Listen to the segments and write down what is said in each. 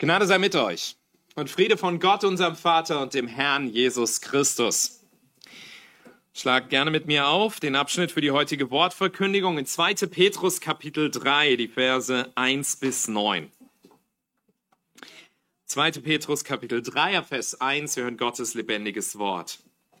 Gnade sei mit euch und Friede von Gott, unserem Vater und dem Herrn Jesus Christus. Schlag gerne mit mir auf den Abschnitt für die heutige Wortverkündigung in 2. Petrus Kapitel 3, die Verse 1 bis 9. 2. Petrus Kapitel 3, Vers 1, wir hören Gottes lebendiges Wort.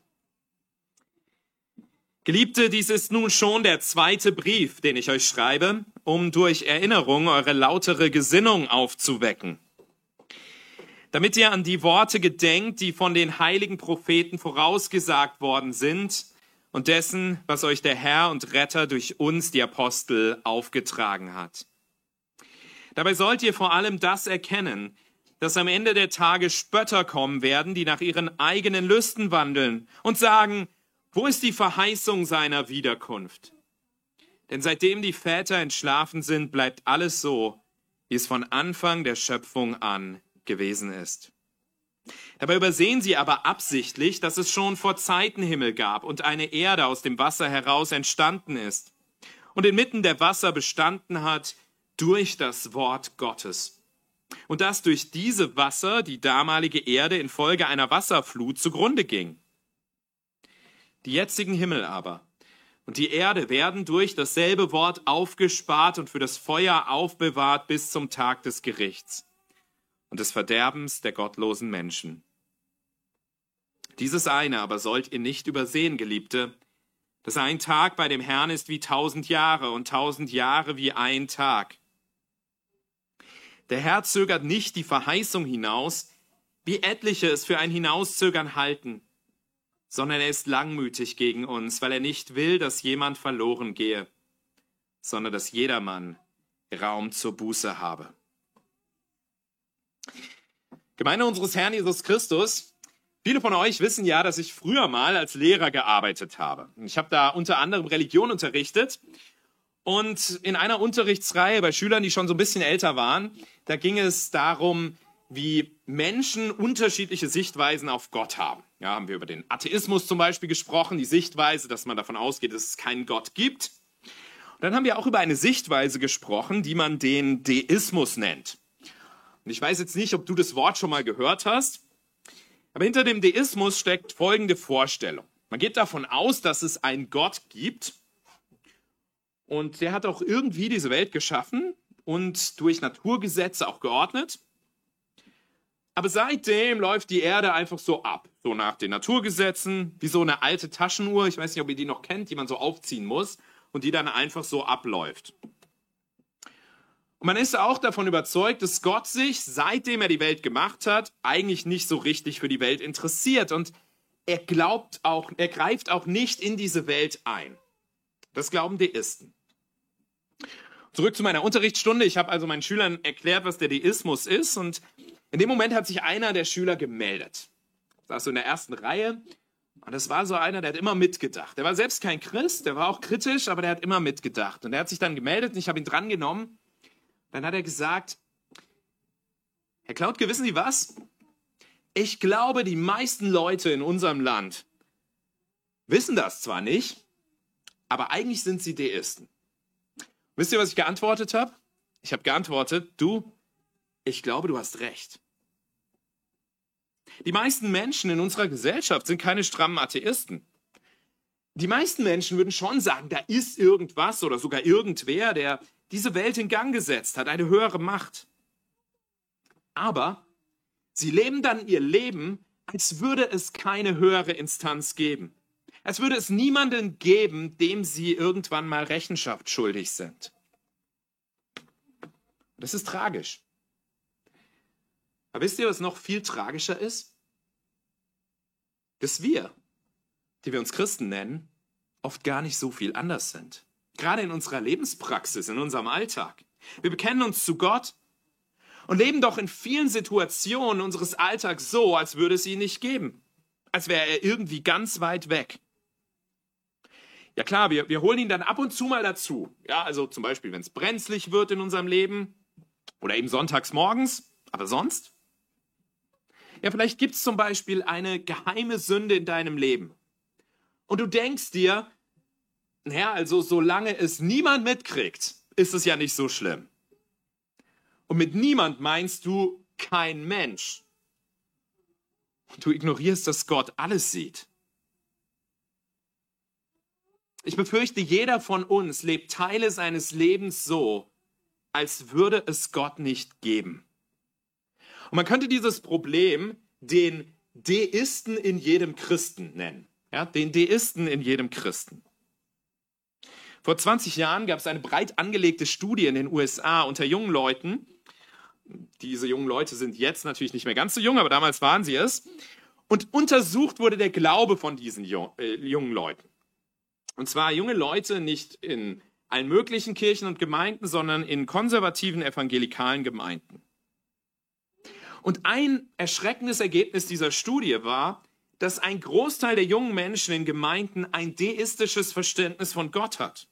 Geliebte, dies ist nun schon der zweite Brief, den ich euch schreibe, um durch Erinnerung eure lautere Gesinnung aufzuwecken, damit ihr an die Worte gedenkt, die von den heiligen Propheten vorausgesagt worden sind und dessen, was euch der Herr und Retter durch uns, die Apostel, aufgetragen hat. Dabei sollt ihr vor allem das erkennen, dass am Ende der Tage Spötter kommen werden, die nach ihren eigenen Lüsten wandeln und sagen, wo ist die Verheißung seiner Wiederkunft? Denn seitdem die Väter entschlafen sind, bleibt alles so, wie es von Anfang der Schöpfung an gewesen ist. Dabei übersehen sie aber absichtlich, dass es schon vor Zeiten Himmel gab und eine Erde aus dem Wasser heraus entstanden ist und inmitten der Wasser bestanden hat durch das Wort Gottes. Und dass durch diese Wasser die damalige Erde infolge einer Wasserflut zugrunde ging. Die jetzigen Himmel aber und die Erde werden durch dasselbe Wort aufgespart und für das Feuer aufbewahrt bis zum Tag des Gerichts und des Verderbens der gottlosen Menschen. Dieses eine aber sollt ihr nicht übersehen, Geliebte, dass ein Tag bei dem Herrn ist wie 1000 Jahre und 1000 Jahre wie ein Tag. Der Herr zögert nicht die Verheißung hinaus, wie etliche es für ein Hinauszögern halten, sondern er ist langmütig gegen uns, weil er nicht will, dass jemand verloren gehe, sondern dass jedermann Raum zur Buße habe. Gemeinde unseres Herrn Jesus Christus, viele von euch wissen ja, dass ich früher mal als Lehrer gearbeitet habe. Ich habe da unter anderem Religion unterrichtet und in einer Unterrichtsreihe bei Schülern, die schon so ein bisschen älter waren, da ging es darum, wie Menschen unterschiedliche Sichtweisen auf Gott haben. Ja, haben wir über den Atheismus zum Beispiel gesprochen, die Sichtweise, dass man davon ausgeht, dass es keinen Gott gibt. Und dann haben wir auch über eine Sichtweise gesprochen, die man den Deismus nennt. Und ich weiß jetzt nicht, ob du das Wort schon mal gehört hast, aber hinter dem Deismus steckt folgende Vorstellung. Man geht davon aus, dass es einen Gott gibt und der hat auch irgendwie diese Welt geschaffen und durch Naturgesetze auch geordnet. Aber seitdem läuft die Erde einfach so ab, so nach den Naturgesetzen, wie so eine alte Taschenuhr, ich weiß nicht, ob ihr die noch kennt, die man so aufziehen muss und die dann einfach so abläuft. Und man ist auch davon überzeugt, dass Gott sich, seitdem er die Welt gemacht hat, eigentlich nicht so richtig für die Welt interessiert. Und er greift auch nicht in diese Welt ein. Das glauben Deisten. Zurück zu meiner Unterrichtsstunde. Ich habe also meinen Schülern erklärt, was der Deismus ist. Und in dem Moment hat sich einer der Schüler gemeldet. Saß so in der ersten Reihe. Und das war so einer, der hat immer mitgedacht. Der war selbst kein Christ, der war auch kritisch, aber der hat immer mitgedacht. Und er hat sich dann gemeldet und ich habe ihn drangenommen. Dann hat er gesagt, Herr Klautke, wissen Sie was? Ich glaube, die meisten Leute in unserem Land wissen das zwar nicht, aber eigentlich sind sie Deisten. Wisst ihr, was ich geantwortet habe? Ich habe geantwortet, ich glaube, du hast recht. Die meisten Menschen in unserer Gesellschaft sind keine strammen Atheisten. Die meisten Menschen würden schon sagen, da ist irgendwas oder sogar irgendwer, der diese Welt in Gang gesetzt hat, eine höhere Macht. Aber sie leben dann ihr Leben, als würde es keine höhere Instanz geben. Als würde es niemanden geben, dem sie irgendwann mal Rechenschaft schuldig sind. Das ist tragisch. Aber wisst ihr, was noch viel tragischer ist? Dass wir, die wir uns Christen nennen, oft gar nicht so viel anders sind. Gerade in unserer Lebenspraxis, in unserem Alltag. Wir bekennen uns zu Gott und leben doch in vielen Situationen unseres Alltags so, als würde es ihn nicht geben. Als wäre er irgendwie ganz weit weg. Ja klar, wir holen ihn dann ab und zu mal dazu. Ja, also zum Beispiel, wenn es brenzlig wird in unserem Leben oder eben sonntags morgens. Aber sonst? Ja, vielleicht gibt es zum Beispiel eine geheime Sünde in deinem Leben. Und du denkst dir, naja, also solange es niemand mitkriegt, ist es ja nicht so schlimm. Und mit niemand meinst du kein Mensch. Und du ignorierst, dass Gott alles sieht. Ich befürchte, jeder von uns lebt Teile seines Lebens so, als würde es Gott nicht geben. Und man könnte dieses Problem den Deisten in jedem Christen nennen. Ja, den Deisten in jedem Christen. Vor 20 Jahren gab es eine breit angelegte Studie in den USA unter jungen Leuten. Diese jungen Leute sind jetzt natürlich nicht mehr ganz so jung, aber damals waren sie es. Und untersucht wurde der Glaube von diesen jungen Leuten. Und zwar junge Leute nicht in allen möglichen Kirchen und Gemeinden, sondern in konservativen evangelikalen Gemeinden. Und ein erschreckendes Ergebnis dieser Studie war, dass ein Großteil der jungen Menschen in Gemeinden ein deistisches Verständnis von Gott hat.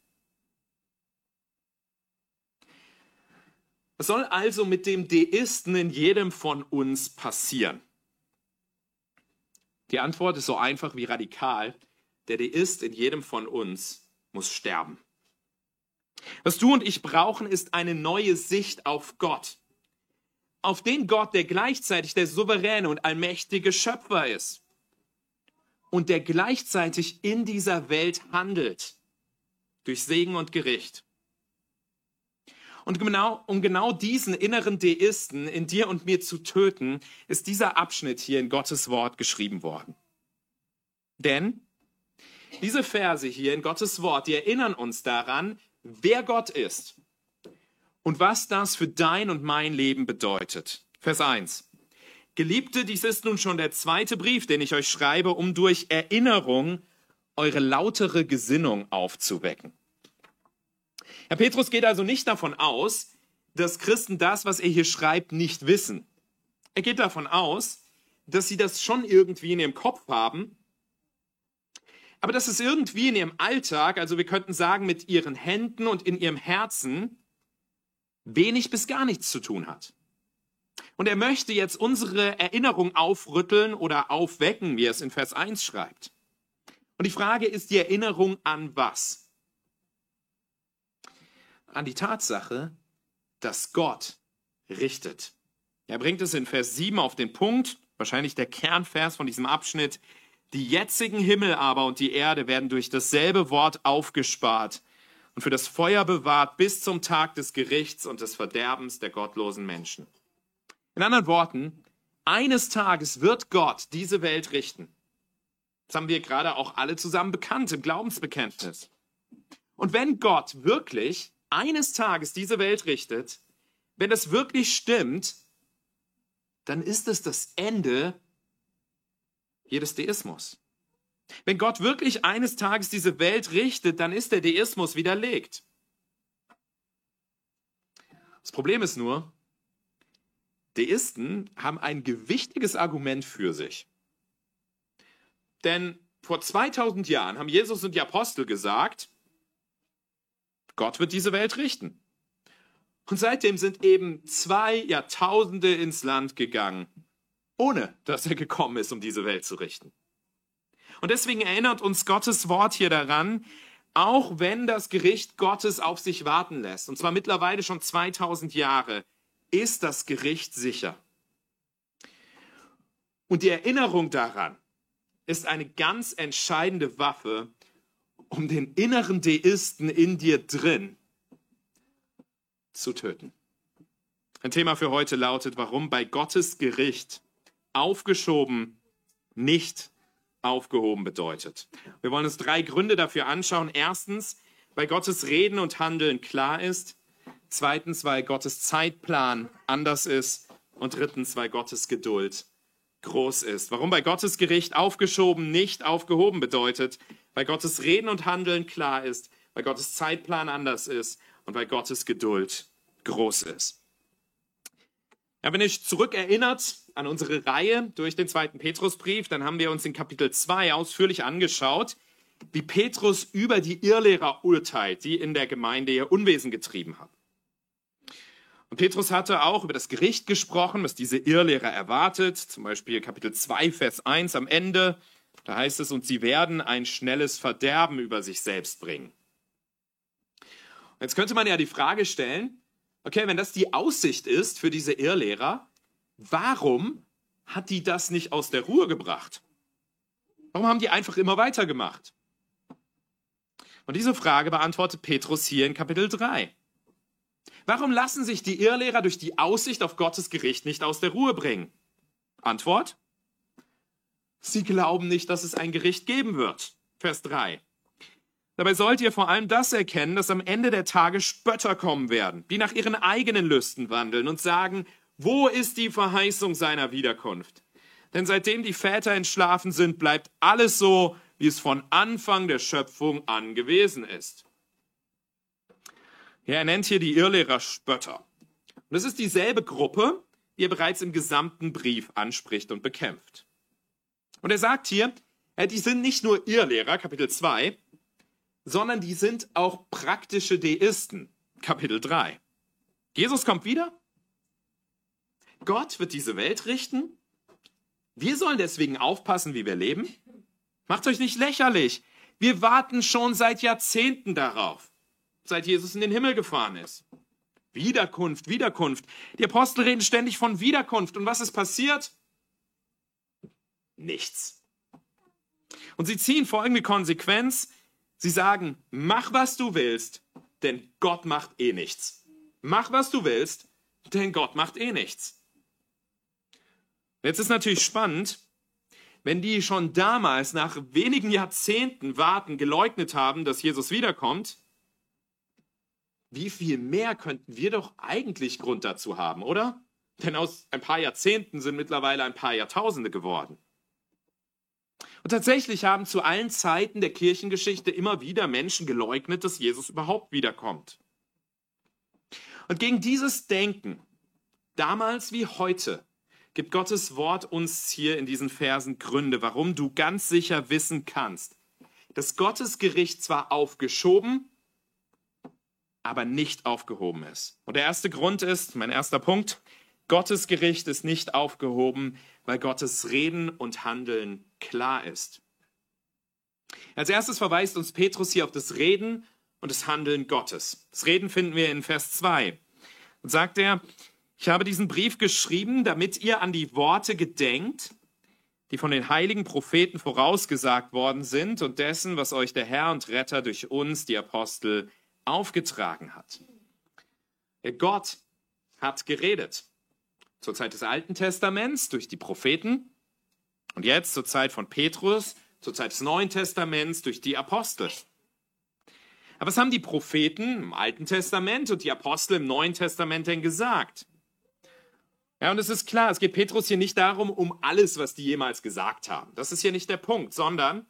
Was soll also mit dem Deisten in jedem von uns passieren? Die Antwort ist so einfach wie radikal. Der Deist in jedem von uns muss sterben. Was du und ich brauchen, ist eine neue Sicht auf Gott. Auf den Gott, der gleichzeitig der souveräne und allmächtige Schöpfer ist. Und der gleichzeitig in dieser Welt handelt. Durch Segen und Gericht. Und um genau diesen inneren Deisten in dir und mir zu töten, ist dieser Abschnitt hier in Gottes Wort geschrieben worden. Denn diese Verse hier in Gottes Wort, die erinnern uns daran, wer Gott ist und was das für dein und mein Leben bedeutet. Vers 1. Geliebte, dies ist nun schon der zweite Brief, den ich euch schreibe, um durch Erinnerung eure lautere Gesinnung aufzuwecken. Herr Petrus geht also nicht davon aus, dass Christen das, was er hier schreibt, nicht wissen. Er geht davon aus, dass sie das schon irgendwie in ihrem Kopf haben, aber dass es irgendwie in ihrem Alltag, also wir könnten sagen mit ihren Händen und in ihrem Herzen, wenig bis gar nichts zu tun hat. Und er möchte jetzt unsere Erinnerung aufrütteln oder aufwecken, wie er es in Vers 1 schreibt. Und die Frage ist die Erinnerung an was? An die Tatsache, dass Gott richtet. Er bringt es in Vers 7 auf den Punkt, wahrscheinlich der Kernvers von diesem Abschnitt. Die jetzigen Himmel aber und die Erde werden durch dasselbe Wort aufgespart und für das Feuer bewahrt bis zum Tag des Gerichts und des Verderbens der gottlosen Menschen. In anderen Worten, eines Tages wird Gott diese Welt richten. Das haben wir gerade auch alle zusammen bekannt im Glaubensbekenntnis. Und wenn Gott wirklich eines Tages diese Welt richtet, wenn das wirklich stimmt, dann ist es das Ende jedes Deismus. Wenn Gott wirklich eines Tages diese Welt richtet, dann ist der Deismus widerlegt. Das Problem ist nur, Deisten haben ein gewichtiges Argument für sich. Denn vor 2000 Jahren haben Jesus und die Apostel gesagt, Gott wird diese Welt richten. Und seitdem sind eben 2 Jahrtausende ins Land gegangen, ohne dass er gekommen ist, um diese Welt zu richten. Und deswegen erinnert uns Gottes Wort hier daran, auch wenn das Gericht Gottes auf sich warten lässt, und zwar mittlerweile schon 2000 Jahre, ist das Gericht sicher. Und die Erinnerung daran ist eine ganz entscheidende Waffe, um den inneren Deisten in dir drin zu töten. Ein Thema für heute lautet, warum bei Gottes Gericht aufgeschoben nicht aufgehoben bedeutet. Wir wollen uns 3 Gründe dafür anschauen. Erstens, weil Gottes Reden und Handeln klar ist. Zweitens, weil Gottes Zeitplan anders ist. Und drittens, weil Gottes Geduld groß ist. Warum bei Gottes Gericht aufgeschoben nicht aufgehoben bedeutet. Weil Gottes Reden und Handeln klar ist. Weil Gottes Zeitplan anders ist. Und weil Gottes Geduld groß ist. Ja, wenn ihr euch zurückerinnert an unsere Reihe durch den 2. Petrusbrief, dann haben wir uns in Kapitel 2 ausführlich angeschaut, wie Petrus über die Irrlehrer urteilt, die in der Gemeinde ihr Unwesen getrieben haben. Und Petrus hatte auch über das Gericht gesprochen, was diese Irrlehrer erwartet, zum Beispiel Kapitel 2, Vers 1 am Ende, da heißt es, und sie werden ein schnelles Verderben über sich selbst bringen. Jetzt könnte man ja die Frage stellen, okay, wenn das die Aussicht ist für diese Irrlehrer, warum hat die das nicht aus der Ruhe gebracht? Warum haben die einfach immer weitergemacht? Und diese Frage beantwortet Petrus hier in Kapitel 3. Warum lassen sich die Irrlehrer durch die Aussicht auf Gottes Gericht nicht aus der Ruhe bringen? Antwort: Sie glauben nicht, dass es ein Gericht geben wird. Vers 3. Dabei sollt ihr vor allem das erkennen, dass am Ende der Tage Spötter kommen werden, die nach ihren eigenen Lüsten wandeln und sagen: Wo ist die Verheißung seiner Wiederkunft? Denn seitdem die Väter entschlafen sind, bleibt alles so, wie es von Anfang der Schöpfung an gewesen ist. Ja, er nennt hier die Irrlehrer Spötter. Und das ist dieselbe Gruppe, die er bereits im gesamten Brief anspricht und bekämpft. Und er sagt hier, die sind nicht nur Irrlehrer, Kapitel 2, sondern die sind auch praktische Deisten, Kapitel 3. Jesus kommt wieder. Gott wird diese Welt richten. Wir sollen deswegen aufpassen, wie wir leben. Macht euch nicht lächerlich. Wir warten schon seit Jahrzehnten darauf, seit Jesus in den Himmel gefahren ist. Wiederkunft, Wiederkunft. Die Apostel reden ständig von Wiederkunft. Und was ist passiert? Nichts. Und sie ziehen folgende Konsequenz. Sie sagen: Mach, was du willst, denn Gott macht eh nichts. Mach, was du willst, denn Gott macht eh nichts. Jetzt ist natürlich spannend, wenn die schon damals nach wenigen Jahrzehnten Warten geleugnet haben, dass Jesus wiederkommt, wie viel mehr könnten wir doch eigentlich Grund dazu haben, oder? Denn aus ein paar Jahrzehnten sind mittlerweile ein paar Jahrtausende geworden. Und tatsächlich haben zu allen Zeiten der Kirchengeschichte immer wieder Menschen geleugnet, dass Jesus überhaupt wiederkommt. Und gegen dieses Denken, damals wie heute, gibt Gottes Wort uns hier in diesen Versen Gründe, warum du ganz sicher wissen kannst, dass Gottes Gericht zwar aufgeschoben, aber nicht aufgehoben ist. Und der erste Grund ist, mein erster Punkt: Gottes Gericht ist nicht aufgehoben, weil Gottes Reden und Handeln klar ist. Als erstes verweist uns Petrus hier auf das Reden und das Handeln Gottes. Das Reden finden wir in Vers 2. Und sagt er: Ich habe diesen Brief geschrieben, damit ihr an die Worte gedenkt, die von den heiligen Propheten vorausgesagt worden sind und dessen, was euch der Herr und Retter durch uns, die Apostel, aufgetragen hat. Gott hat geredet. Zur Zeit des Alten Testaments durch die Propheten und jetzt zur Zeit von Petrus, zur Zeit des Neuen Testaments durch die Apostel. Aber was haben die Propheten im Alten Testament und die Apostel im Neuen Testament denn gesagt? Ja, und es ist klar, es geht Petrus hier nicht darum, um alles, was die jemals gesagt haben. Das ist hier nicht der Punkt, sondern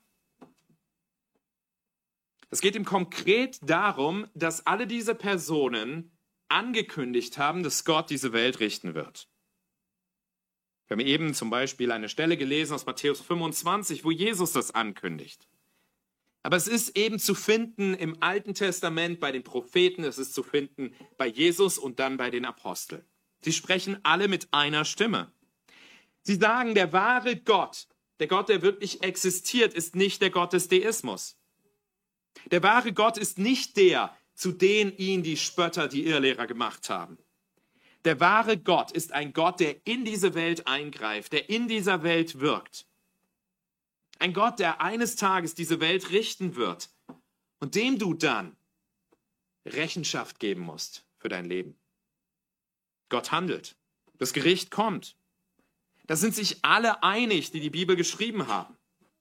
es geht ihm konkret darum, dass alle diese Personen angekündigt haben, dass Gott diese Welt richten wird. Wir haben eben zum Beispiel eine Stelle gelesen aus Matthäus 25, wo Jesus das ankündigt. Aber es ist eben zu finden im Alten Testament bei den Propheten, es ist zu finden bei Jesus und dann bei den Aposteln. Sie sprechen alle mit einer Stimme. Sie sagen, der wahre Gott, der Gott, der wirklich existiert, ist nicht der Gott des Deismus. Der wahre Gott ist nicht der, zu dem ihn die Spötter, die Irrlehrer gemacht haben. Der wahre Gott ist ein Gott, der in diese Welt eingreift, der in dieser Welt wirkt. Ein Gott, der eines Tages diese Welt richten wird und dem du dann Rechenschaft geben musst für dein Leben. Gott handelt. Das Gericht kommt. Da sind sich alle einig, die die Bibel geschrieben haben.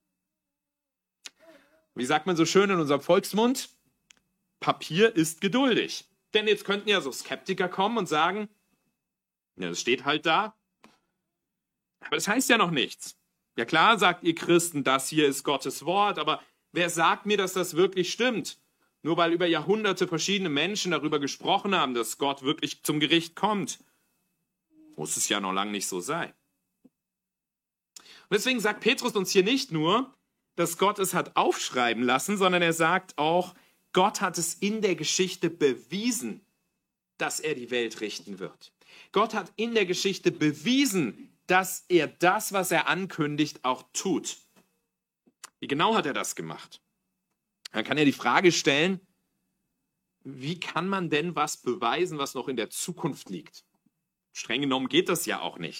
Wie sagt man so schön in unserem Volksmund? Papier ist geduldig. Denn jetzt könnten ja so Skeptiker kommen und sagen, ja, das steht halt da. Aber das heißt ja noch nichts. Ja klar, sagt ihr Christen, das hier ist Gottes Wort, aber wer sagt mir, dass das wirklich stimmt? Nur weil über Jahrhunderte verschiedene Menschen darüber gesprochen haben, dass Gott wirklich zum Gericht kommt, muss es ja noch lange nicht so sein. Und deswegen sagt Petrus uns hier nicht nur, dass Gott es hat aufschreiben lassen, sondern er sagt auch, Gott hat es in der Geschichte bewiesen, dass er die Welt richten wird. Gott hat in der Geschichte bewiesen, dass er das, was er ankündigt, auch tut. Wie genau hat er das gemacht? Man kann ja die Frage stellen, wie kann man denn was beweisen, was noch in der Zukunft liegt? Streng genommen geht das ja auch nicht.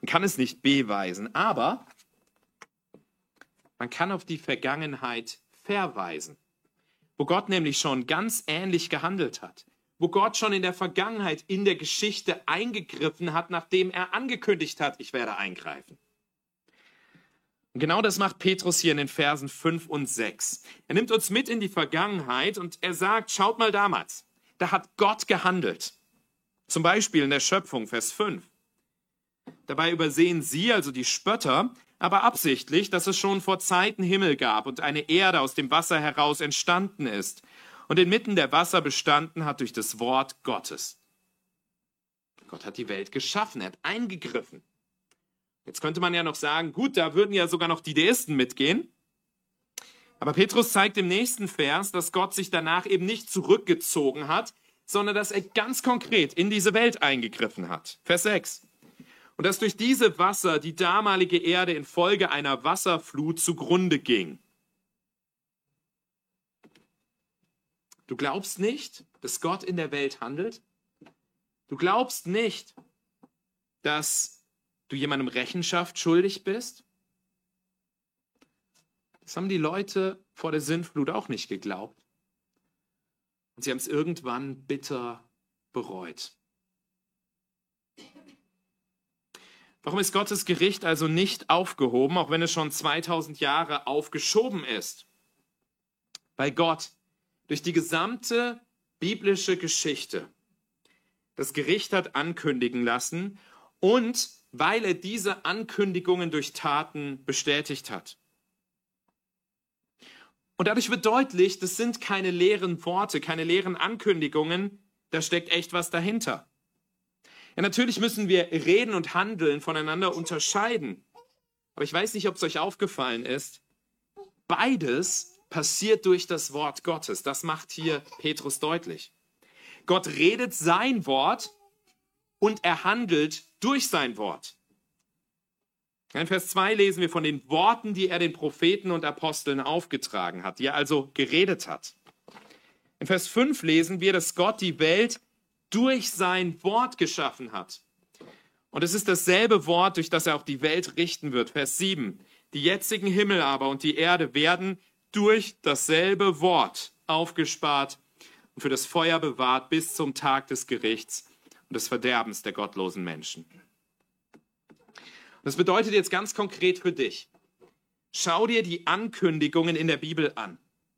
Man kann es nicht beweisen, aber man kann auf die Vergangenheit verweisen, wo Gott nämlich schon ganz ähnlich gehandelt hat, wo Gott schon in der Vergangenheit, in der Geschichte eingegriffen hat, nachdem er angekündigt hat, ich werde eingreifen. Und genau das macht Petrus hier in den Versen 5 und 6. Er nimmt uns mit in die Vergangenheit und er sagt, schaut mal damals, da hat Gott gehandelt. Zum Beispiel in der Schöpfung, Vers 5. Dabei übersehen sie, also die Spötter, aber absichtlich, dass es schon vor Zeiten Himmel gab und eine Erde aus dem Wasser heraus entstanden ist und inmitten der Wasser bestanden hat durch das Wort Gottes. Gott hat die Welt geschaffen, er hat eingegriffen. Jetzt könnte man ja noch sagen, gut, da würden ja sogar noch die Deisten mitgehen. Aber Petrus zeigt im nächsten Vers, dass Gott sich danach eben nicht zurückgezogen hat, sondern dass er ganz konkret in diese Welt eingegriffen hat. Vers 6. Und dass durch diese Wasser die damalige Erde infolge einer Wasserflut zugrunde ging. Du glaubst nicht, dass Gott in der Welt handelt? Du glaubst nicht, dass du jemandem Rechenschaft schuldig bist? Das haben die Leute vor der Sintflut auch nicht geglaubt. Und sie haben es irgendwann bitter bereut. Warum ist Gottes Gericht also nicht aufgehoben, auch wenn es schon 2000 Jahre aufgeschoben ist? Weil Gott durch die gesamte biblische Geschichte das Gericht hat ankündigen lassen und weil er diese Ankündigungen durch Taten bestätigt hat. Und dadurch wird deutlich, das sind keine leeren Worte, keine leeren Ankündigungen, da steckt echt was dahinter. Ja, natürlich müssen wir Reden und Handeln voneinander unterscheiden. Aber ich weiß nicht, ob es euch aufgefallen ist. Beides passiert durch das Wort Gottes. Das macht hier Petrus deutlich. Gott redet sein Wort und er handelt durch sein Wort. In Vers 2 lesen wir von den Worten, die er den Propheten und Aposteln aufgetragen hat, die er also geredet hat. In Vers 5 lesen wir, dass Gott die Welt durch sein Wort geschaffen hat. Und es ist dasselbe Wort, durch das er auch die Welt richten wird. Vers 7. Die jetzigen Himmel aber und die Erde werden durch dasselbe Wort aufgespart und für das Feuer bewahrt bis zum Tag des Gerichts und des Verderbens der gottlosen Menschen. Und das bedeutet jetzt ganz konkret für dich. Schau dir die Ankündigungen in der Bibel an.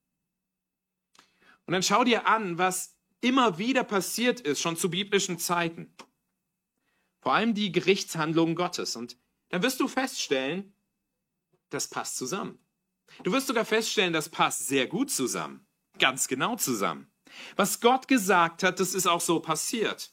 Und dann schau dir an, was immer wieder passiert ist, schon zu biblischen Zeiten. Vor allem die Gerichtshandlungen Gottes. Und dann wirst du feststellen, das passt zusammen. Du wirst sogar feststellen, das passt sehr gut zusammen. Ganz genau zusammen. Was Gott gesagt hat, das ist auch so passiert.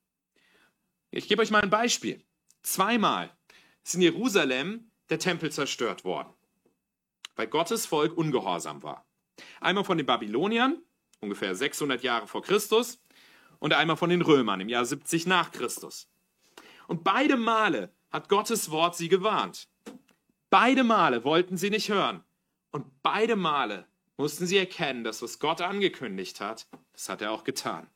Ich gebe euch mal ein Beispiel. 2-mal ist in Jerusalem der Tempel zerstört worden, weil Gottes Volk ungehorsam war. Einmal von den Babyloniern, ungefähr 600 Jahre vor Christus, und einmal von den Römern im Jahr 70 nach Christus. Und beide Male hat Gottes Wort sie gewarnt. Beide Male wollten sie nicht hören. Und beide Male mussten sie erkennen, dass was Gott angekündigt hat, das hat er auch getan.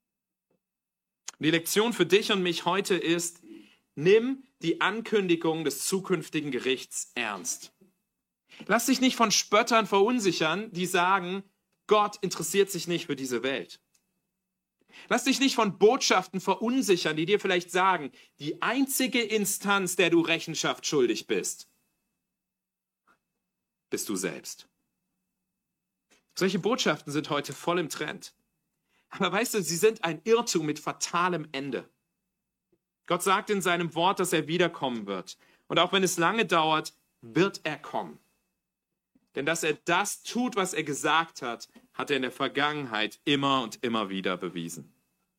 Und die Lektion für dich und mich heute ist, nimm die Ankündigung des zukünftigen Gerichts ernst. Lass dich nicht von Spöttern verunsichern, die sagen, Gott interessiert sich nicht für diese Welt. Lass dich nicht von Botschaften verunsichern, die dir vielleicht sagen, die einzige Instanz, der du Rechenschaft schuldig bist, bist du selbst. Solche Botschaften sind heute voll im Trend. Aber weißt du, sie sind ein Irrtum mit fatalem Ende. Gott sagt in seinem Wort, dass er wiederkommen wird. Und auch wenn es lange dauert, wird er kommen. Denn dass er das tut, was er gesagt hat, hat er in der Vergangenheit immer und immer wieder bewiesen.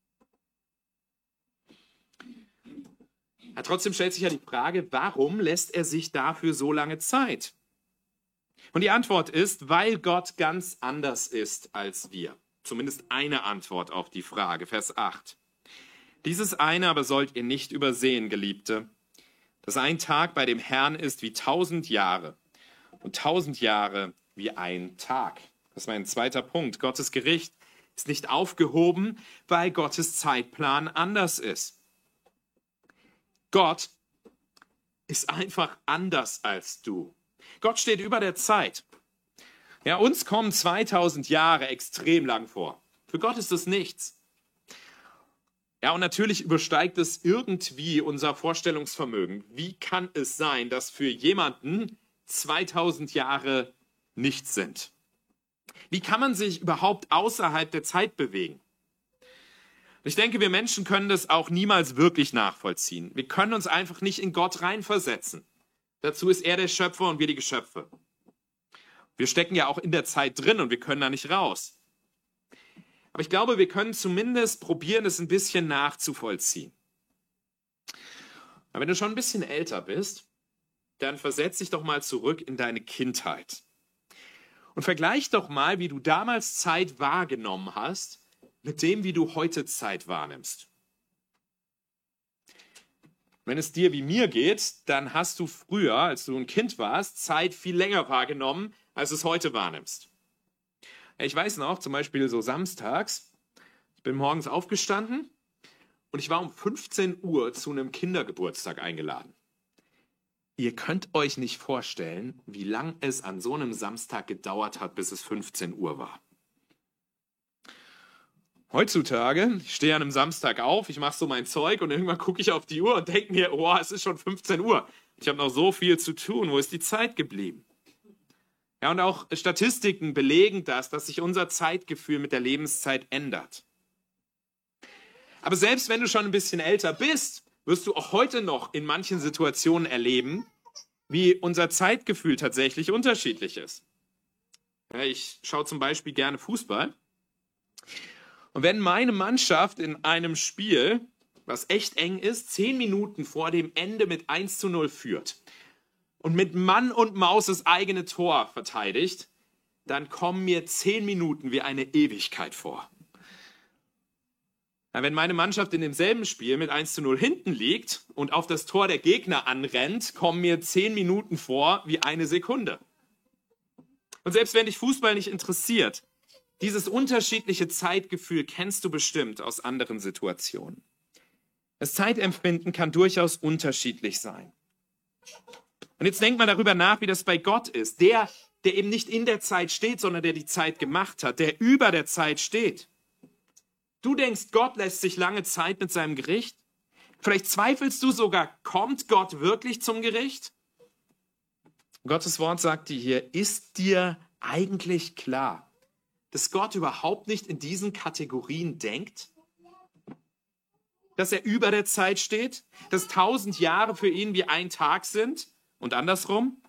Ja, trotzdem stellt sich ja die Frage, warum lässt er sich dafür so lange Zeit? Und die Antwort ist, weil Gott ganz anders ist als wir. Zumindest eine Antwort auf die Frage, Vers 8. Dieses eine aber sollt ihr nicht übersehen, Geliebte, dass ein Tag bei dem Herrn ist wie 1000 Jahre und 1000 Jahre wie ein Tag. Das ist mein zweiter Punkt. Gottes Gericht ist nicht aufgehoben, weil Gottes Zeitplan anders ist. Gott ist einfach anders als du. Gott steht über der Zeit. Ja, uns kommen 2000 Jahre extrem lang vor. Für Gott ist das nichts. Ja, und natürlich übersteigt es irgendwie unser Vorstellungsvermögen. Wie kann es sein, dass für jemanden 2000 Jahre nichts sind? Wie kann man sich überhaupt außerhalb der Zeit bewegen? Ich denke, wir Menschen können das auch niemals wirklich nachvollziehen. Wir können uns einfach nicht in Gott reinversetzen. Dazu ist er der Schöpfer und wir die Geschöpfe. Wir stecken ja auch in der Zeit drin und wir können da nicht raus. Aber ich glaube, wir können zumindest probieren, es ein bisschen nachzuvollziehen. Aber wenn du schon ein bisschen älter bist, dann versetz dich doch mal zurück in deine Kindheit. Und vergleich doch mal, wie du damals Zeit wahrgenommen hast, mit dem, wie du heute Zeit wahrnimmst. Wenn es dir wie mir geht, dann hast du früher, als du ein Kind warst, Zeit viel länger wahrgenommen, als du es heute wahrnimmst. Ich weiß noch, zum Beispiel so samstags, ich bin morgens aufgestanden und ich war um 15 Uhr zu einem Kindergeburtstag eingeladen. Ihr könnt euch nicht vorstellen, wie lang es an so einem Samstag gedauert hat, bis es 15 Uhr war. Heutzutage, ich stehe an einem Samstag auf, ich mache so mein Zeug und irgendwann gucke ich auf die Uhr und denke mir, oh, es ist schon 15 Uhr. Ich habe noch so viel zu tun, wo ist die Zeit geblieben? Ja, und auch Statistiken belegen das, dass sich unser Zeitgefühl mit der Lebenszeit ändert. Aber selbst wenn du schon ein bisschen älter bist, wirst du auch heute noch in manchen Situationen erleben, wie unser Zeitgefühl tatsächlich unterschiedlich ist. Ja, ich schaue zum Beispiel gerne Fußball. Und wenn meine Mannschaft in einem Spiel, was echt eng ist, 10 Minuten vor dem Ende mit 1:0 führt, und mit Mann und Maus das eigene Tor verteidigt, dann kommen mir 10 Minuten wie eine Ewigkeit vor. Ja, wenn meine Mannschaft in demselben Spiel mit 1:0 hinten liegt und auf das Tor der Gegner anrennt, kommen mir 10 Minuten vor wie eine Sekunde. Und selbst wenn dich Fußball nicht interessiert, dieses unterschiedliche Zeitgefühl kennst du bestimmt aus anderen Situationen. Das Zeitempfinden kann durchaus unterschiedlich sein. Und jetzt denk mal darüber nach, wie das bei Gott ist. Der eben nicht in der Zeit steht, sondern der die Zeit gemacht hat, der über der Zeit steht. Du denkst, Gott lässt sich lange Zeit mit seinem Gericht? Vielleicht zweifelst du sogar, kommt Gott wirklich zum Gericht? Gottes Wort sagt dir hier, ist dir eigentlich klar, dass Gott überhaupt nicht in diesen Kategorien denkt? Dass er über der Zeit steht? Dass 1000 Jahre für ihn wie ein Tag sind? Und andersrum?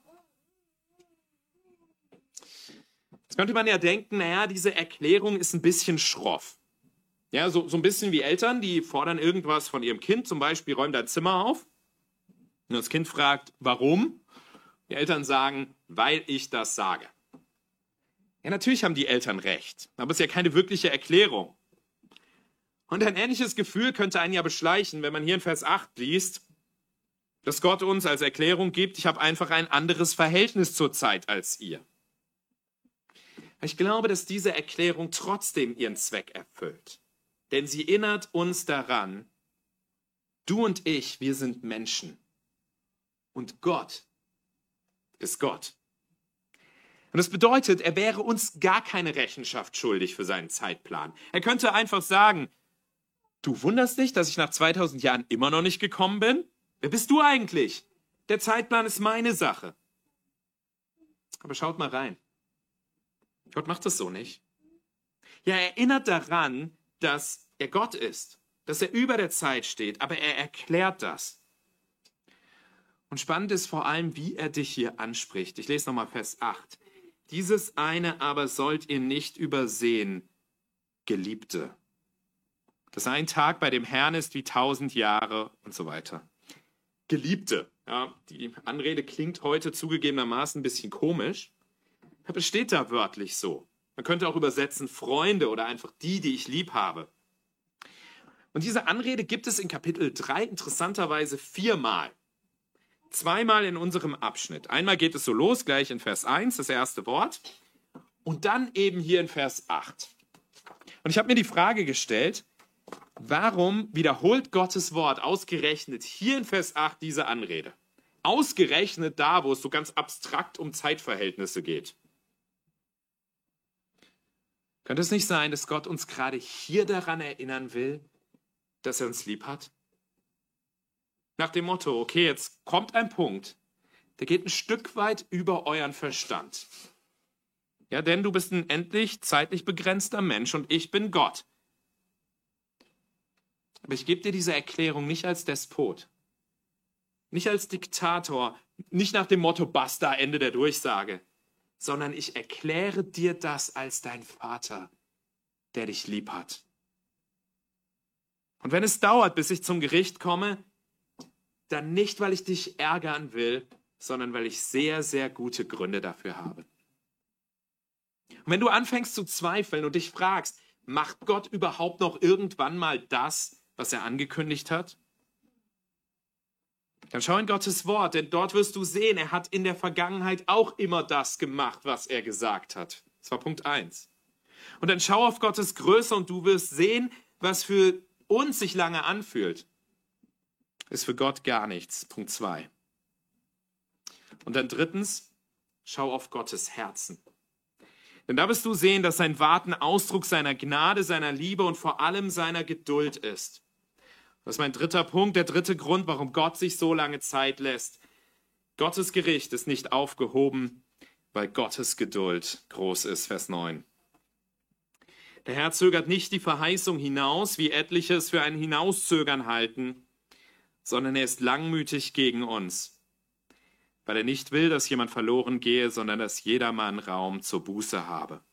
Jetzt könnte man ja denken, naja, diese Erklärung ist ein bisschen schroff. Ja, so ein bisschen wie Eltern, die fordern irgendwas von ihrem Kind, zum Beispiel, räum dein Zimmer auf. Und das Kind fragt, warum? Die Eltern sagen, weil ich das sage. Ja, natürlich haben die Eltern recht, aber es ist ja keine wirkliche Erklärung. Und ein ähnliches Gefühl könnte einen ja beschleichen, wenn man hier in Vers 8 liest, dass Gott uns als Erklärung gibt, ich habe einfach ein anderes Verhältnis zur Zeit als ihr. Ich glaube, dass diese Erklärung trotzdem ihren Zweck erfüllt. Denn sie erinnert uns daran, du und ich, wir sind Menschen. Und Gott ist Gott. Und das bedeutet, er wäre uns gar keine Rechenschaft schuldig für seinen Zeitplan. Er könnte einfach sagen, du wunderst dich, dass ich nach 2000 Jahren immer noch nicht gekommen bin? Wer bist du eigentlich? Der Zeitplan ist meine Sache. Aber schaut mal rein. Gott macht das so nicht. Ja, er erinnert daran, dass er Gott ist, dass er über der Zeit steht, aber er erklärt das. Und spannend ist vor allem, wie er dich hier anspricht. Ich lese nochmal Vers 8. Dieses eine aber sollt ihr nicht übersehen, Geliebte. Dass ein Tag bei dem Herrn ist wie 1000 Jahre und so weiter. Geliebte. Ja, die Anrede klingt heute zugegebenermaßen ein bisschen komisch, aber es steht da wörtlich so. Man könnte auch übersetzen Freunde oder einfach die ich lieb habe. Und diese Anrede gibt es in Kapitel 3 interessanterweise 4-mal. 2-mal in unserem Abschnitt. Einmal geht es so los, gleich in Vers 1, das erste Wort. Und dann eben hier in Vers 8. Und ich habe mir die Frage gestellt, warum wiederholt Gottes Wort ausgerechnet hier in Vers 8 diese Anrede? Ausgerechnet da, wo es so ganz abstrakt um Zeitverhältnisse geht. Könnte es nicht sein, dass Gott uns gerade hier daran erinnern will, dass er uns lieb hat? Nach dem Motto, okay, jetzt kommt ein Punkt, der geht ein Stück weit über euren Verstand. Ja, denn du bist ein endlich zeitlich begrenzter Mensch und ich bin Gott. Aber ich gebe dir diese Erklärung nicht als Despot, nicht als Diktator, nicht nach dem Motto Basta, Ende der Durchsage, sondern ich erkläre dir das als dein Vater, der dich lieb hat. Und wenn es dauert, bis ich zum Gericht komme, dann nicht, weil ich dich ärgern will, sondern weil ich sehr, sehr gute Gründe dafür habe. Und wenn du anfängst zu zweifeln und dich fragst, macht Gott überhaupt noch irgendwann mal das, was er angekündigt hat? Dann schau in Gottes Wort, denn dort wirst du sehen, er hat in der Vergangenheit auch immer das gemacht, was er gesagt hat. Das war Punkt 1. Und dann schau auf Gottes Größe und du wirst sehen, was für uns sich lange anfühlt, ist für Gott gar nichts. Punkt 2. Und dann drittens, schau auf Gottes Herzen. Denn da wirst du sehen, dass sein Warten Ausdruck seiner Gnade, seiner Liebe und vor allem seiner Geduld ist. Das ist mein dritter Punkt, der dritte Grund, warum Gott sich so lange Zeit lässt. Gottes Gericht ist nicht aufgehoben, weil Gottes Geduld groß ist. Vers 9. Der Herr zögert nicht die Verheißung hinaus, wie etliche es für ein Hinauszögern halten, sondern er ist langmütig gegen uns, weil er nicht will, dass jemand verloren gehe, sondern dass jedermann Raum zur Buße habe.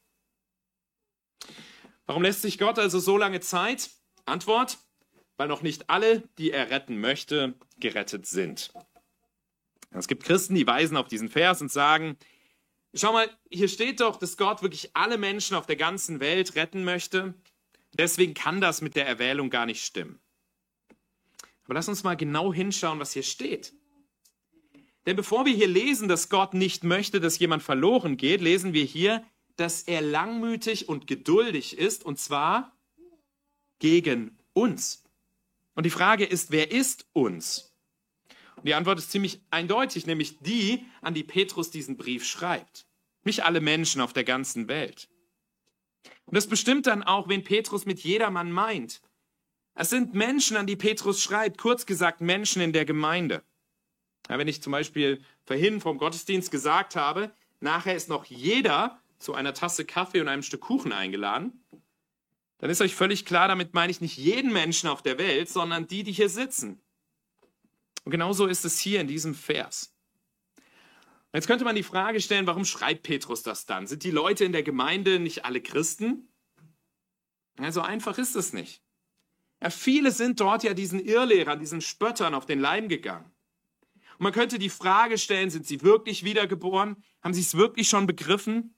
Warum lässt sich Gott also so lange Zeit? Antwort: weil noch nicht alle, die er retten möchte, gerettet sind. Es gibt Christen, die weisen auf diesen Vers und sagen, schau mal, hier steht doch, dass Gott wirklich alle Menschen auf der ganzen Welt retten möchte. Deswegen kann das mit der Erwählung gar nicht stimmen. Aber lass uns mal genau hinschauen, was hier steht. Denn bevor wir hier lesen, dass Gott nicht möchte, dass jemand verloren geht, lesen wir hier, dass er langmütig und geduldig ist, und zwar gegen uns. Und die Frage ist, wer ist uns? Und die Antwort ist ziemlich eindeutig, nämlich die, an die Petrus diesen Brief schreibt. Nicht alle Menschen auf der ganzen Welt. Und das bestimmt dann auch, wen Petrus mit jedermann meint. Es sind Menschen, an die Petrus schreibt, kurz gesagt Menschen in der Gemeinde. Ja, wenn ich zum Beispiel vorhin vom Gottesdienst gesagt habe, nachher ist noch jeder zu einer Tasse Kaffee und einem Stück Kuchen eingeladen, dann ist euch völlig klar, damit meine ich nicht jeden Menschen auf der Welt, sondern die, die hier sitzen. Und genauso ist es hier in diesem Vers. Jetzt könnte man die Frage stellen, warum schreibt Petrus das dann? Sind die Leute in der Gemeinde nicht alle Christen? Ja, so einfach ist es nicht. Ja, viele sind dort ja diesen Irrlehrern, diesen Spöttern auf den Leim gegangen. Und man könnte die Frage stellen, sind sie wirklich wiedergeboren? Haben sie es wirklich schon begriffen?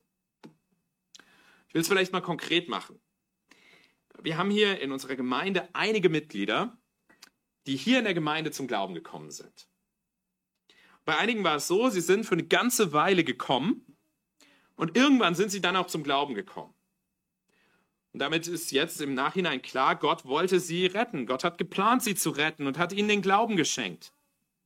Ich will es vielleicht mal konkret machen. Wir haben hier in unserer Gemeinde einige Mitglieder, die hier in der Gemeinde zum Glauben gekommen sind. Bei einigen war es so, sie sind für eine ganze Weile gekommen und irgendwann sind sie dann auch zum Glauben gekommen. Und damit ist jetzt im Nachhinein klar, Gott wollte sie retten. Gott hat geplant, sie zu retten und hat ihnen den Glauben geschenkt.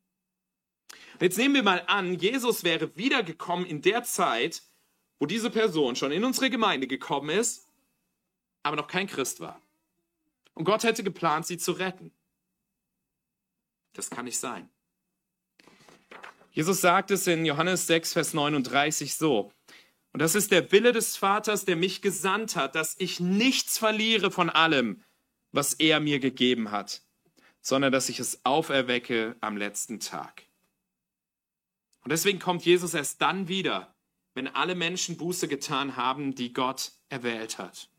Und jetzt nehmen wir mal an, Jesus wäre wiedergekommen in der Zeit, wo diese Person schon in unsere Gemeinde gekommen ist, aber noch kein Christ war. Und Gott hätte geplant, sie zu retten. Das kann nicht sein. Jesus sagt es in Johannes 6, Vers 39 so. Und das ist der Wille des Vaters, der mich gesandt hat, dass ich nichts verliere von allem, was er mir gegeben hat, sondern dass ich es auferwecke am letzten Tag. Und deswegen kommt Jesus erst dann wieder, wenn alle Menschen Buße getan haben, die Gott erwählt hat.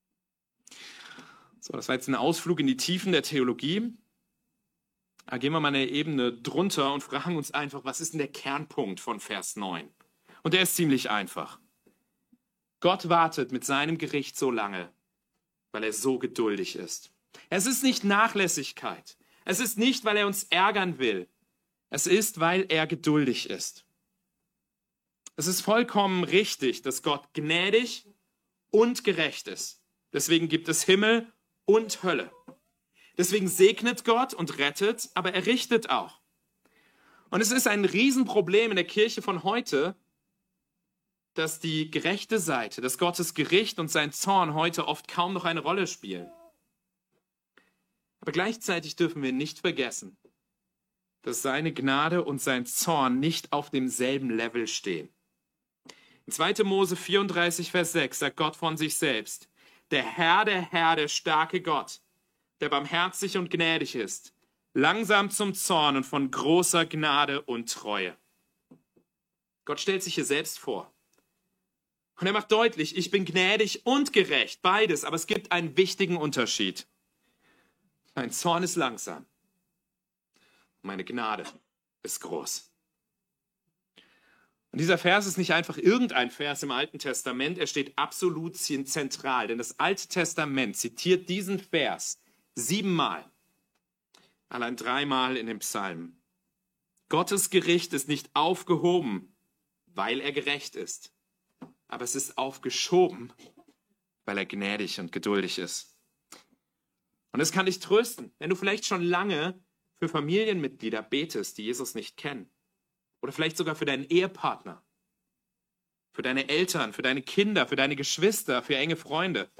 So, das war jetzt ein Ausflug in die Tiefen der Theologie. Da gehen wir mal eine Ebene drunter und fragen uns einfach, was ist denn der Kernpunkt von Vers 9? Und der ist ziemlich einfach. Gott wartet mit seinem Gericht so lange, weil er so geduldig ist. Es ist nicht Nachlässigkeit. Es ist nicht, weil er uns ärgern will. Es ist, weil er geduldig ist. Es ist vollkommen richtig, dass Gott gnädig und gerecht ist. Deswegen gibt es Himmel und Hölle. Deswegen segnet Gott und rettet, aber er richtet auch. Und es ist ein Riesenproblem in der Kirche von heute, dass die gerechte Seite, dass Gottes Gericht und sein Zorn heute oft kaum noch eine Rolle spielen. Aber gleichzeitig dürfen wir nicht vergessen, dass seine Gnade und sein Zorn nicht auf demselben Level stehen. In 2. Mose 34, Vers 6 sagt Gott von sich selbst: Der Herr, der starke Gott, der barmherzig und gnädig ist, langsam zum Zorn und von großer Gnade und Treue. Gott stellt sich hier selbst vor. Und er macht deutlich, ich bin gnädig und gerecht, beides, aber es gibt einen wichtigen Unterschied. Mein Zorn ist langsam. Meine Gnade ist groß. Und dieser Vers ist nicht einfach irgendein Vers im Alten Testament, er steht absolut zentral, denn das Alte Testament zitiert diesen Vers 7-mal, allein 3-mal in den Psalmen. Gottes Gericht ist nicht aufgehoben, weil er gerecht ist, aber es ist aufgeschoben, weil er gnädig und geduldig ist. Und das kann dich trösten, wenn du vielleicht schon lange für Familienmitglieder betest, die Jesus nicht kennen. Oder vielleicht sogar für deinen Ehepartner, für deine Eltern, für deine Kinder, für deine Geschwister, für enge Freunde.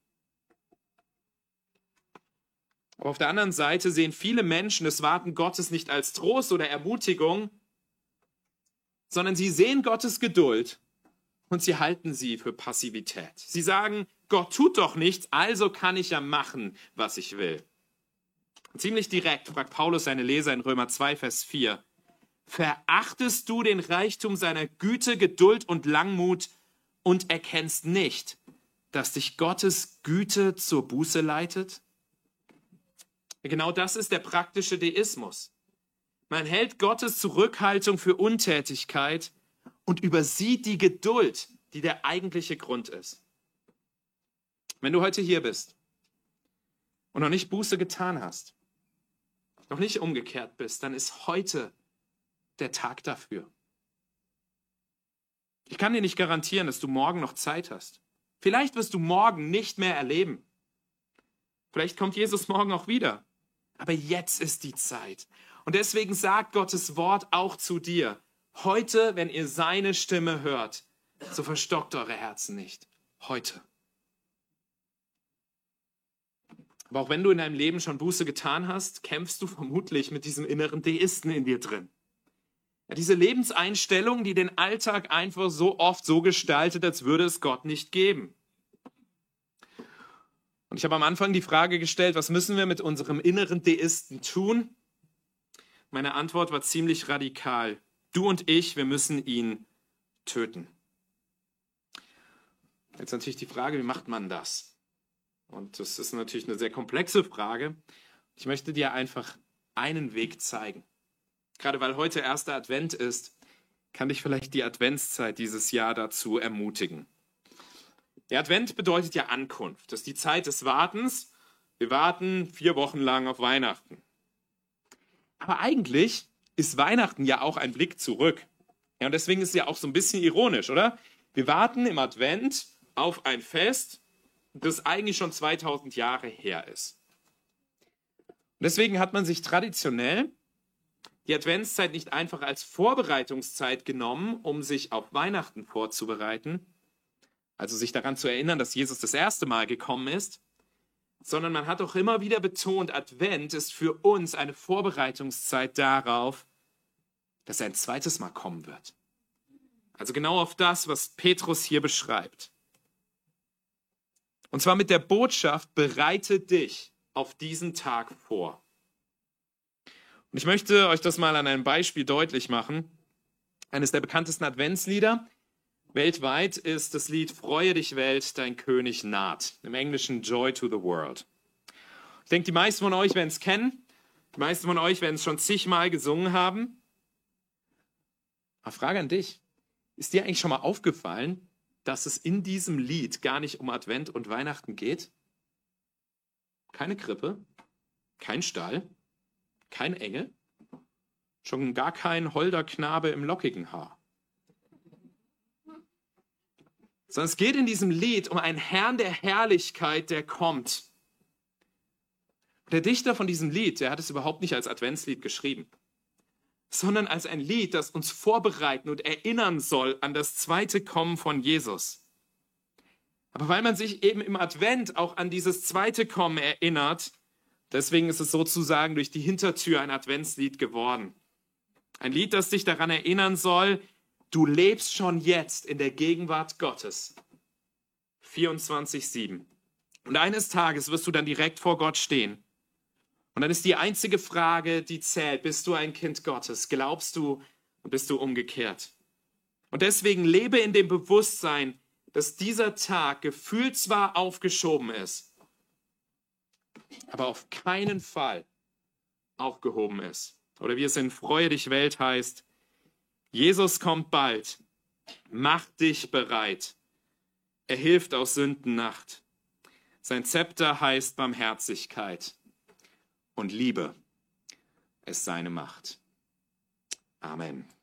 Aber auf der anderen Seite sehen viele Menschen das Warten Gottes nicht als Trost oder Ermutigung, sondern sie sehen Gottes Geduld und sie halten sie für Passivität. Sie sagen, Gott tut doch nichts, also kann ich ja machen, was ich will. Ziemlich direkt fragt Paulus seine Leser in Römer 2, Vers 4. Verachtest du den Reichtum seiner Güte, Geduld und Langmut und erkennst nicht, dass dich Gottes Güte zur Buße leitet? Genau das ist der praktische Deismus. Man hält Gottes Zurückhaltung für Untätigkeit und übersieht die Geduld, die der eigentliche Grund ist. Wenn du heute hier bist und noch nicht Buße getan hast, noch nicht umgekehrt bist, dann ist heute der Tag dafür. Ich kann dir nicht garantieren, dass du morgen noch Zeit hast. Vielleicht wirst du morgen nicht mehr erleben. Vielleicht kommt Jesus morgen auch wieder. Aber jetzt ist die Zeit. Und deswegen sagt Gottes Wort auch zu dir: Heute, wenn ihr seine Stimme hört, so verstockt eure Herzen nicht. Heute. Aber auch wenn du in deinem Leben schon Buße getan hast, kämpfst du vermutlich mit diesem inneren Deisten in dir drin. Ja, diese Lebenseinstellung, die den Alltag einfach so oft so gestaltet, als würde es Gott nicht geben. Und ich habe am Anfang die Frage gestellt, was müssen wir mit unserem inneren Deisten tun? Meine Antwort war ziemlich radikal. Du und ich, wir müssen ihn töten. Jetzt natürlich die Frage, wie macht man das? Und das ist natürlich eine sehr komplexe Frage. Ich möchte dir einfach einen Weg zeigen. Gerade weil heute erster Advent ist, kann dich vielleicht die Adventszeit dieses Jahr dazu ermutigen. Der Advent bedeutet ja Ankunft. Das ist die Zeit des Wartens. Wir warten 4 Wochen lang auf Weihnachten. Aber eigentlich ist Weihnachten ja auch ein Blick zurück. Ja, und deswegen ist es ja auch so ein bisschen ironisch, oder? Wir warten im Advent auf ein Fest, das eigentlich schon 2000 Jahre her ist. Und deswegen hat man sich traditionell die Adventszeit nicht einfach als Vorbereitungszeit genommen, um sich auf Weihnachten vorzubereiten, also sich daran zu erinnern, dass Jesus das erste Mal gekommen ist, sondern man hat auch immer wieder betont, Advent ist für uns eine Vorbereitungszeit darauf, dass er ein zweites Mal kommen wird. Also genau auf das, was Petrus hier beschreibt. Und zwar mit der Botschaft: Bereite dich auf diesen Tag vor. Und ich möchte euch das mal an einem Beispiel deutlich machen. Eines der bekanntesten Adventslieder weltweit ist das Lied Freue dich Welt, dein König naht. Im Englischen Joy to the World. Ich denke, die meisten von euch werden es kennen. Die meisten von euch werden es schon zigmal gesungen haben. Aber Frage an dich: Ist dir eigentlich schon mal aufgefallen, dass es in diesem Lied gar nicht um Advent und Weihnachten geht? Keine Krippe, kein Stall, kein Engel, schon gar kein holder Knabe im lockigen Haar. Sondern es geht in diesem Lied um einen Herrn der Herrlichkeit, der kommt. Der Dichter von diesem Lied, der hat es überhaupt nicht als Adventslied geschrieben. sondern als ein Lied, das uns vorbereiten und erinnern soll an das zweite Kommen von Jesus. Aber weil man sich eben im Advent auch an dieses zweite Kommen erinnert, deswegen ist es sozusagen durch die Hintertür ein Adventslied geworden. Ein Lied, das dich daran erinnern soll, du lebst schon jetzt in der Gegenwart Gottes. 24/7. Und eines Tages wirst du dann direkt vor Gott stehen. Und dann ist die einzige Frage, die zählt, bist du ein Kind Gottes? Glaubst du und bist du umgekehrt? Und deswegen lebe in dem Bewusstsein, dass dieser Tag gefühlt zwar aufgeschoben ist, aber auf keinen Fall aufgehoben ist. Oder wie es in Freue dich Welt heißt, Jesus kommt bald, mach dich bereit. Er hilft aus Sündennacht. Sein Zepter heißt Barmherzigkeit und Liebe ist seine Macht. Amen.